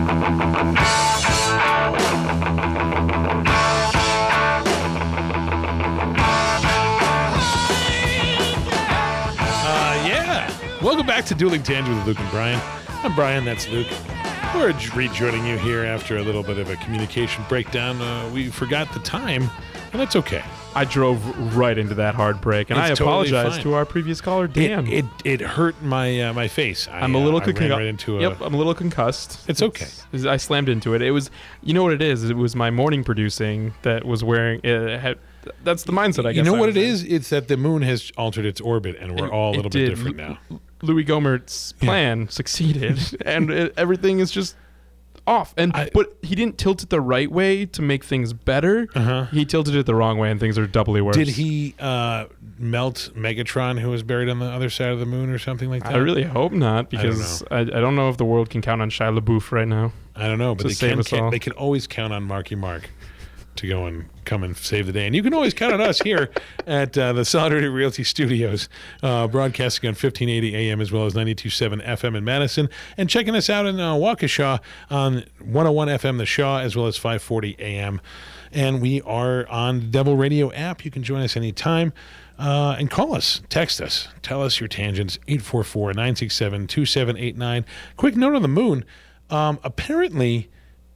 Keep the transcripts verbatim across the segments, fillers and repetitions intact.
Welcome back to Dueling Tangents with Luke and Brian. I'm Brian, that's Luke. We're rejoining you here after a little bit of a communication breakdown. Uh, we forgot the time, and that's okay. I drove right into that hard break, and It's I totally apologize fine. to our previous caller, Dan. It it, it hurt my uh, my face. I, I'm a little uh, I ran concussed. right into a, Yep, I'm a little concussed. It's okay. It's- I slammed into it. It was, you know what it is? It was my morning producing that was wearing. It had, that's the mindset. I guess. You know I what was it in. is? It's that the moon has altered its orbit, and we're It- all a it little did. bit different now. Louis Gohmert's plan succeeded, and it, everything is just off. And I- but he didn't tilt it the right way to make things better. Uh-huh. He tilted it the wrong way, and things are doubly worse. Did he uh, melt Megatron, who was buried on the other side of the moon, or something like that? I really hope not, I don't because I, I, don't know if the world can count on Shia LaBeouf right now. I don't know, but to they save can, us can all. they can always count on Marky Mark to go and come and save the day. And you can always count on us here at uh, the Solidarity Realty Studios, uh, broadcasting on fifteen eighty A M as well as ninety-two point seven F M in Madison, and checking us out in uh, Waukesha on one oh one F M The Shaw as well as five forty A M. And we are on the Devil Radio app. You can join us anytime. Uh, and call us, text us, tell us your tangents, eight four four, nine six seven, two seven eight nine. Quick note on the moon. Um, apparently,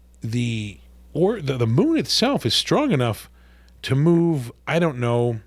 the or the, the moon itself is strong enough to move, I don't know,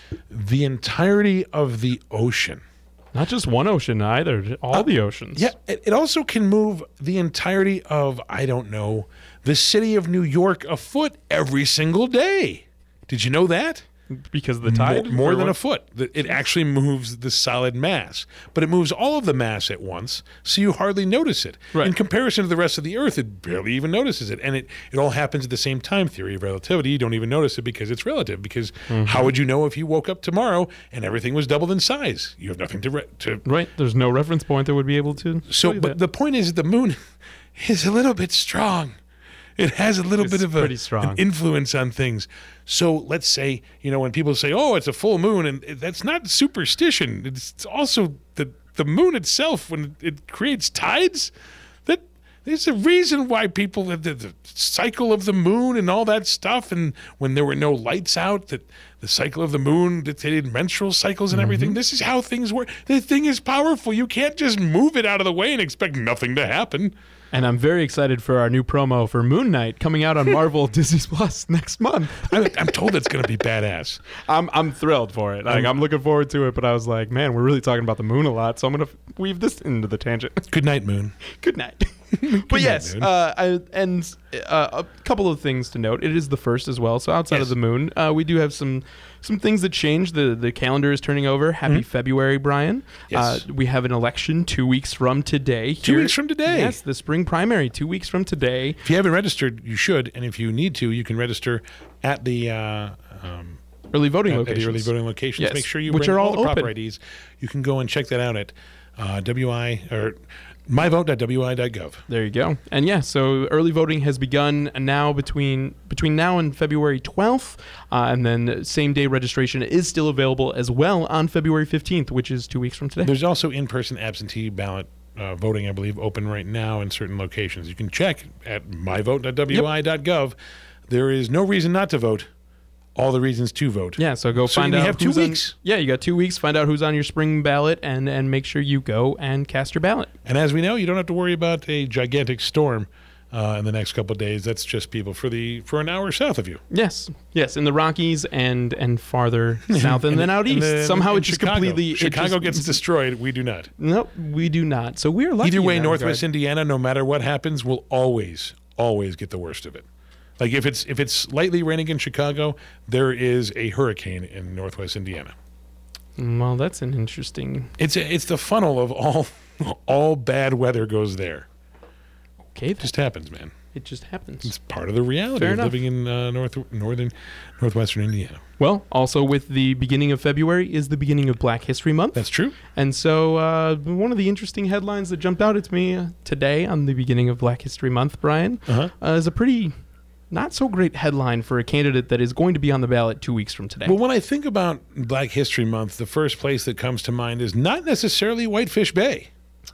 the entirety of the ocean. Not just one ocean either, all Uh, the oceans. Yeah, it, it also can move the entirety of, I don't know, the city of New York afoot every single day. Did you know that? Because of the tide? More, more Or than what? a foot. The- It actually moves the solid mass, but it moves all of the mass at once, so you hardly notice it. Right. In comparison to the rest of the Earth, it barely even notices it, and it, it all happens at the same time. Theory of relativity, you don't even notice it because it's relative. Because Mm-hmm. how would you know if you woke up tomorrow and everything was doubled in size? You have nothing to re- to. Right, there's no reference point that would be able to show So, you but that. the point is, the moon is a little bit strong. It has a little It's bit of a, pretty strong. an influence on things. So let's say, you know, when people say, oh, it's a full moon, and it- that's not superstition. It's also the, the moon itself, when it creates tides, that there's a reason why people, the, the, the cycle of the moon and all that stuff, and when there were no lights out, that the cycle of the moon dictated menstrual cycles and everything. This is how things work. The thing is powerful. You can't just move it out of the way and expect nothing to happen. And I'm very excited for our new promo for Moon Knight coming out on Marvel Disney Plus next month. I'm, I'm told it's going to be badass. I'm I'm thrilled for it. Like I'm looking forward to it, but I was like, man, we're really talking about the moon a lot, so I'm gonna weave this into the tangent. Good night, moon. Good night. But night, yes, moon. uh, I, and uh, a couple of things to note. It is the first as well, so outside Yes. of the moon, uh, we do have some some things that change. The the calendar is turning over. Happy February, Brian. Yes. Uh, we have an election two weeks from today. Two here- weeks from today. Yes, the spring primary two weeks from today. If you haven't registered, you should, and if you need to, you can register at the uh, um, Early voting at, at locations. the early voting locations. Yes, Make sure you which bring are all, all the proper open. I Ds. You can go and check that out at uh, W I or my vote dot W I dot gov. There you go. And yeah, so early voting has begun now between between now and February twelfth, uh, and then same day registration is still available as well on February fifteenth, which is two weeks from today. There's also in-person absentee ballot uh, voting, I believe, open right now in certain locations. You can check at my vote dot W I dot gov. There is no reason not to vote. All the reasons to vote. Yeah, so go So find you out. have two who's on- weeks. yeah, you got two weeks. Find out who's on your spring ballot, and and make sure you go and cast your ballot. And as we know, you don't have to worry about a gigantic storm uh, in the next couple of days. That's just people for the for an hour south of you. Yes, yes, in the Rockies and and farther south, and then out In east. the- Somehow in it just Chicago. completely it Chicago just- gets destroyed. We do not. Nope, we do not. So we're lucky. Either way, in that Northwest regard. Indiana, no matter what happens, will always, always get the worst of it. Like if it's if it's lightly raining in Chicago, there is a hurricane in Northwest Indiana. Well, that's an interesting. It's a, it's the funnel of all all bad weather goes there. Okay, It just happens, man. it just happens. It's part of the reality Fair of enough. living in uh, north northern northwestern Indiana. Well, also with the beginning of February is the beginning of Black History Month. That's true. And so uh, one of the interesting headlines that jumped out at me uh, today on the beginning of Black History Month, Brian, Uh-huh. uh, is a pretty not so great headline for a candidate that is going to be on the ballot two weeks from today. Well, when I think about Black History Month, the first place that comes to mind is not necessarily Whitefish Bay.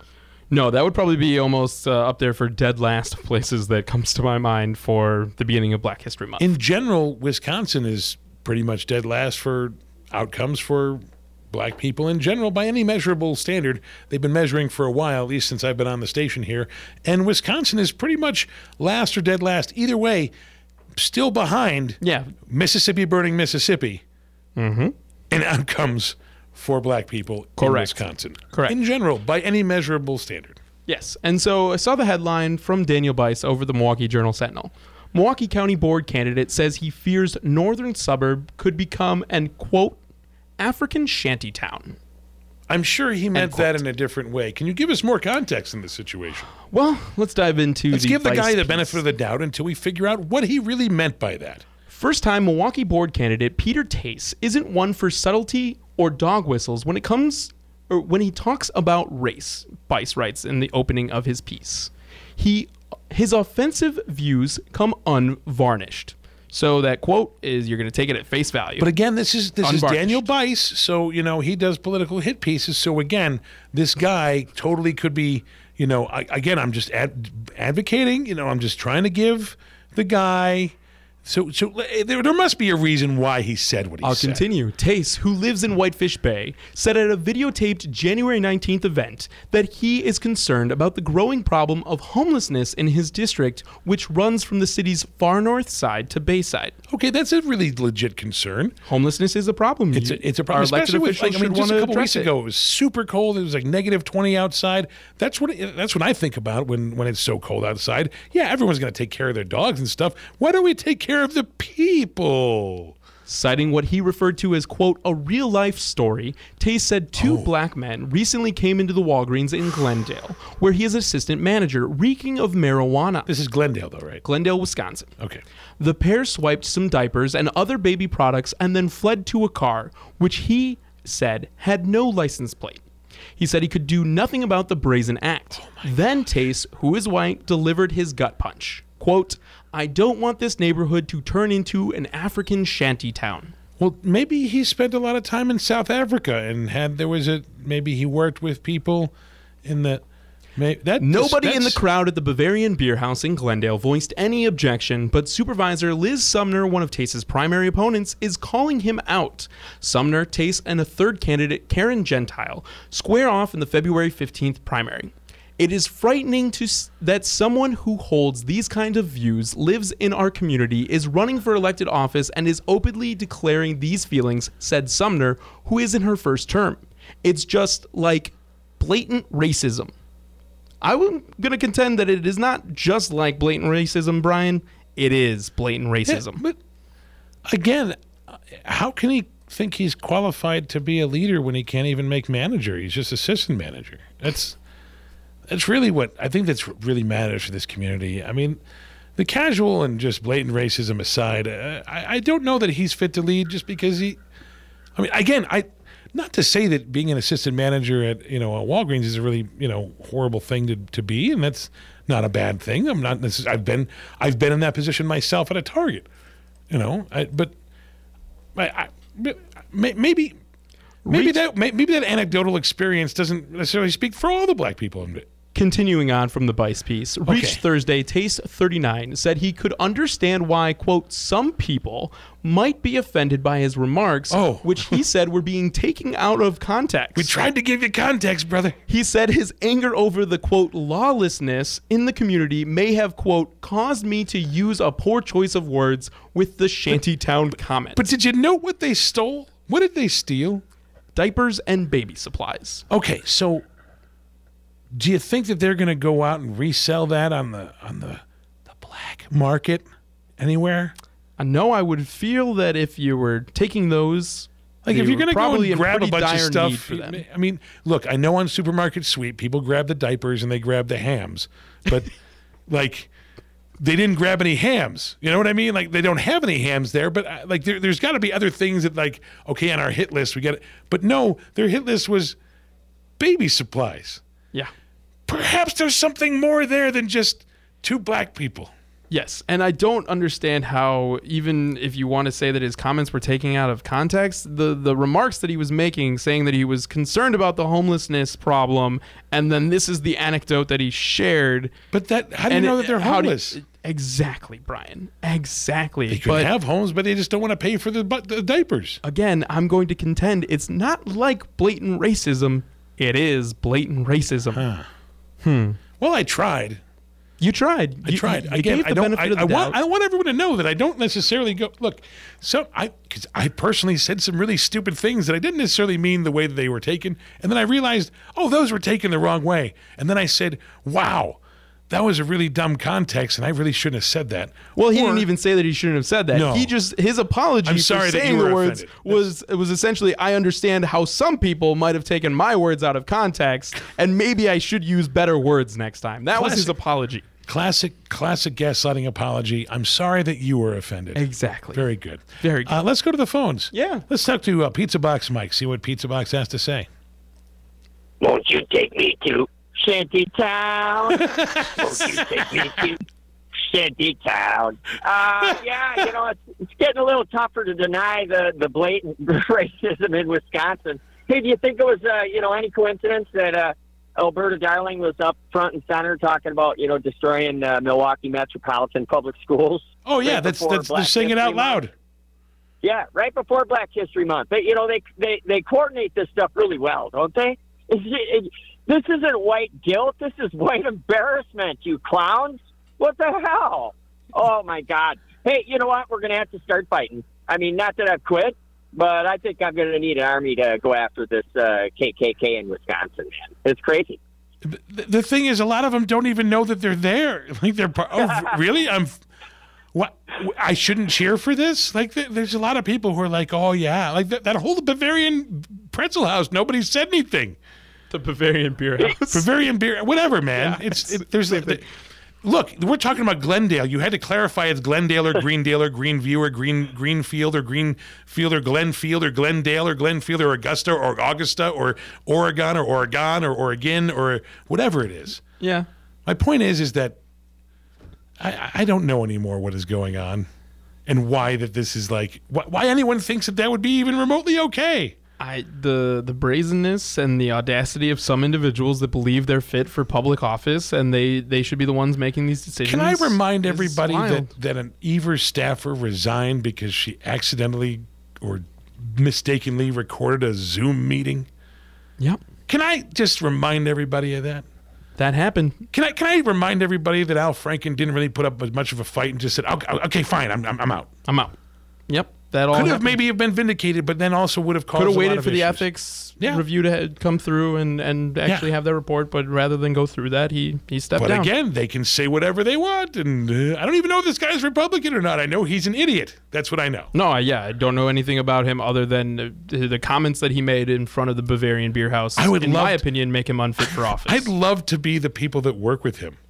No, that would probably be almost uh, up there for dead last places that comes to my mind for the beginning of Black History Month. In general, Wisconsin is pretty much dead last for outcomes for black people in general by any measurable standard. They've been measuring for a while, at least since I've been on the station here. And Wisconsin is pretty much last or dead last. Either way, still behind yeah. Mississippi burning Mississippi Mm-hmm. in outcomes for black people Correct. in Wisconsin. Correct. In general, by any measurable standard. Yes. And so I saw the headline from Daniel Bice over the Milwaukee Journal-Sentinel. Milwaukee County Board candidate says he fears northern suburb could become an, quote, African shantytown. I'm sure he meant that in a different way. Can you give us more context in this situation? Well, let's dive into Let's the give the Bice guy the piece. benefit of the doubt until we figure out what he really meant by that. First-time Milwaukee Board candidate Peter Tace isn't one for subtlety or dog whistles when it comes or when he talks about race, Bice writes in the opening of his piece. He his offensive views come unvarnished. So that quote is you're going to take it at face value. But again, this is this is Unvarnished. Daniel Bice, so you know he does political hit pieces. So again, this guy totally could be, you know, I, again, I'm just ad, advocating. You know, I'm just trying to give the guy. So, so there, there must be a reason why he said what he I'll said. continue. Tace, who lives in Whitefish Bay, said at a videotaped January nineteenth event that he is concerned about the growing problem of homelessness in his district, which runs from the city's far north side to Bayside. Okay, that's a really legit concern. Homelessness is a problem. It's a, it's a problem, Our elected especially with, officials like, I mean, should just a wanna couple address weeks it. ago, it was super cold. It was like negative twenty outside. That's what it, that's what I think about when, when it's so cold outside. Yeah, everyone's going to take care of their dogs and stuff. Why don't we take care of the people? Citing what he referred to as, quote, a real-life story, Tace said two Oh. black men recently came into the Walgreens in Glendale, where he is assistant manager, reeking of marijuana. This is Glendale, though, right? Glendale, Wisconsin. Okay. The pair swiped some diapers and other baby products and then fled to a car, which he said had no license plate. He said he could do nothing about the brazen act. Then Tace, who is white, delivered his gut punch. Quote, I don't want this neighborhood to turn into an African shanty town. Well, maybe he spent a lot of time in South Africa and had there was a maybe he worked with people in the may, that Nobody in the that's- crowd at the Bavarian Beer House in Glendale voiced any objection, but Supervisor Liz Sumner, one of Tace's primary opponents, is calling him out. Sumner, Tace, and a third candidate, Karen Gentile, square off in the February fifteenth primary. It is frightening to s- that someone who holds these kinds of views, lives in our community, is running for elected office, and is openly declaring these feelings, said Sumner, who is in her first term. It's just like blatant racism. I'm going to contend that it is not just like blatant racism, Brian. It is blatant Yeah, racism. but again, how can he think he's qualified to be a leader when he can't even make manager? He's just assistant manager. That's that's really what I think that's what really matters for this community. I mean, the casual and just blatant racism aside, uh, I, I don't know that he's fit to lead just because he. I mean, again, I not to say that being an assistant manager at you know a Walgreens is a really you know horrible thing to, to be, and that's not a bad thing. I'm not. Necess- I've been I've been in that position myself at a Target, you know. I, but I, I but may- maybe maybe Reach- that may- maybe that anecdotal experience doesn't necessarily speak for all the black people. Continuing on from the Bice piece, reached Okay. Thursday, Tace thirty-nine said he could understand why, quote, some people might be offended by his remarks, Oh. which he said were being taken out of context. We tried to give you context, brother. He said his anger over the, quote, lawlessness in the community may have, quote, caused me to use a poor choice of words with the shantytown comment. But did you know what they stole? What did they steal? Diapers and baby supplies. Okay, so do you think that they're going to go out and resell that on the on the the black market anywhere? I know I would feel that if you were taking those, Like they if you're were going to go probably and in grab a pretty bunch of dire stuff, need for them. I mean, look, I know on Supermarket Sweep people grab the diapers and they grab the hams, but like they didn't grab any hams. You know what I mean? Like they don't have any hams there, but uh, like there, there's got to be other things that like okay on our hit list we got it, but no, their hit list was baby supplies. Yeah. Perhaps there's something more there than just two black people. Yes, and I don't understand how, even if you want to say that his comments were taken out of context, the, the remarks that he was making, saying that he was concerned about the homelessness problem, and then this is the anecdote that he shared. But that, how do you know it, that they're how do you- homeless? exactly, Brian. Exactly. They could But have homes, but they just don't want to pay for the, bu- the diapers. again, I'm going to contend it's not like blatant racism. It is blatant racism. Huh. Hmm. Well, I tried. You tried. I You- tried. You, Again, gave the I don't. benefit I, of the I want. doubt. I want everyone to know that I don't necessarily go. Look, so I because I personally said some really stupid things that I didn't necessarily mean the way that they were taken, and then I realized, oh, those were taken the wrong way, and then I said, wow, that was a really dumb context, and I really shouldn't have said that. Well, he Or- didn't even say that he shouldn't have said that. No. He just his apology I'm for sorry that saying you were the words offended. was it was essentially I understand how some people might have taken my words out of context, and maybe I should use better words next time. That was his Classic. apology. Classic, classic gaslighting apology. I'm sorry that you were offended. Exactly. Very good. Very good. Uh, let's go to the phones. Yeah. Let's talk to uh, Pizza Box Mike. See what Pizza Box has to say. Won't you take me to Shantytown? Won't you take me to Shantytown? Uh, yeah, you know, it's, it's getting a little tougher to deny the, the blatant racism in Wisconsin. Hey, do you think it was, uh, you know, any coincidence that uh, Alberta Darling was up front and center talking about, you know, destroying uh, Milwaukee Metropolitan Public Schools? Oh yeah, right that's before that's they're Black singing History out loud. Month? Yeah, right before Black History Month. They, you know, they they they coordinate this stuff really well, don't they? It's, it, this isn't white guilt. This is white embarrassment, you clowns. What the hell? Oh, my God. Hey, you know what? We're going to have to start fighting. I mean, not that I've quit, but I think I'm going to need an army to go after this uh, K K K in Wisconsin, man. It's crazy. The, the thing is, a lot of them don't even know that they're there. Like they're par- oh really? I'm what? I shouldn't cheer for this? Like th- there's a lot of people who are like, oh yeah, like that, that whole Bavarian pretzel house. Nobody said anything. The Bavarian Beer House. Bavarian beer, whatever, man. Yeah, it's it's it, there's same the, thing. look. We're talking about Glendale. You had to clarify it's Glendale or Greendale or Greenview or Green Greenfield or Greenfield or Glenfield or Glendale or Glenfield or Augusta or Augusta or Oregon or Oregon or Oregon or whatever it is. Yeah. My point is, is that I, I don't know anymore what is going on, and why that this is like why, why anyone thinks that that would be even remotely okay. I the the brazenness and the audacity of some individuals that believe they're fit for public office and they, they should be the ones making these decisions. Can I remind is everybody wild. that, that an Evers staffer resigned because she accidentally or mistakenly recorded a Zoom meeting? Yep. Can I just remind everybody of that? That happened. Can I can I remind everybody that Al Franken didn't really put up as much of a fight and just said, okay, okay fine, I'm, I'm I'm out. I'm out. Yep. That all Could have happened. maybe have been vindicated, but then also would have caused Could a have lot waited of for the issues. ethics Yeah. review to ha- come through and, and actually Yeah. have their report, but rather than go through that, he, he stepped But down. again, they can say whatever they want, and uh, I don't even know if this guy's Republican or not. I know he's an idiot. That's what I know. No, I, yeah, I don't know anything about him other than uh, the comments that he made in front of the Bavarian Beer House. I would in my love to- opinion, make him unfit for office. I'd love to be the people that work with him.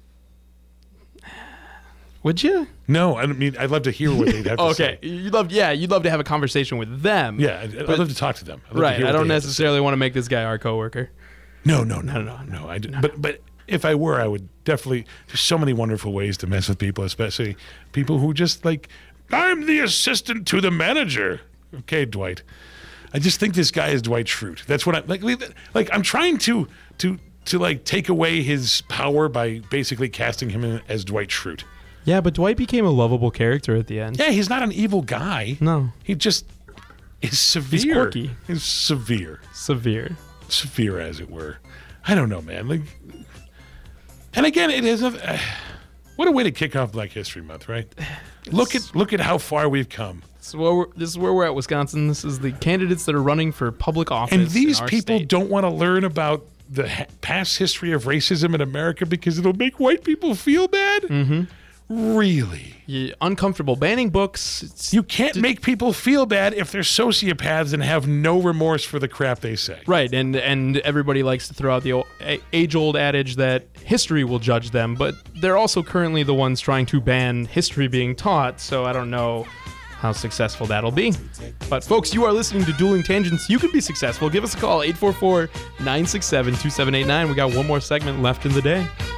Would you? No, I don't mean. I'd love to hear what they'd have to Okay, say. you'd love, yeah, you'd love to have a conversation with them. Yeah, I'd, I'd But- love to talk to them. I'd love to Right. hear I what don't they have to say. necessarily want to make this guy our coworker. No, no, no, no, no. I do, but but if I were, I would definitely. There's so many wonderful ways to mess with people, especially people who just like. I'm the assistant to the manager. Okay, Dwight. I just think this guy is Dwight Schrute. That's what I like. Like I'm trying to to to like take away his power by basically casting him in as Dwight Schrute. Yeah, but Dwight became a lovable character at the end. Yeah, he's not an evil guy. No. He just is severe. He's quirky. He's severe. Severe. Severe, as it were. I don't know, man. Like, and again, it is a uh, what a way to kick off Black History Month, right? Look at look at how far we've come. This is where we're, this is where we're at, Wisconsin. This is the candidates that are running for public office. And these in our people state. don't want to learn about the ha- past history of racism in America because it'll make white people feel bad. Mm-hmm. Really? Yeah, uncomfortable. Banning books. It's, You can't make people feel bad if they're sociopaths and have no remorse for the crap they say. right, and and everybody likes to throw out the old, a- age-old adage that history will judge them, but they're also currently the ones trying to ban history being taught. So I don't know how successful that'll be. But folks, you are listening to Dueling Tangents. You can be successful. Give us a call, eight four four, nine six seven, two seven eight nine. We got one more segment left in the day.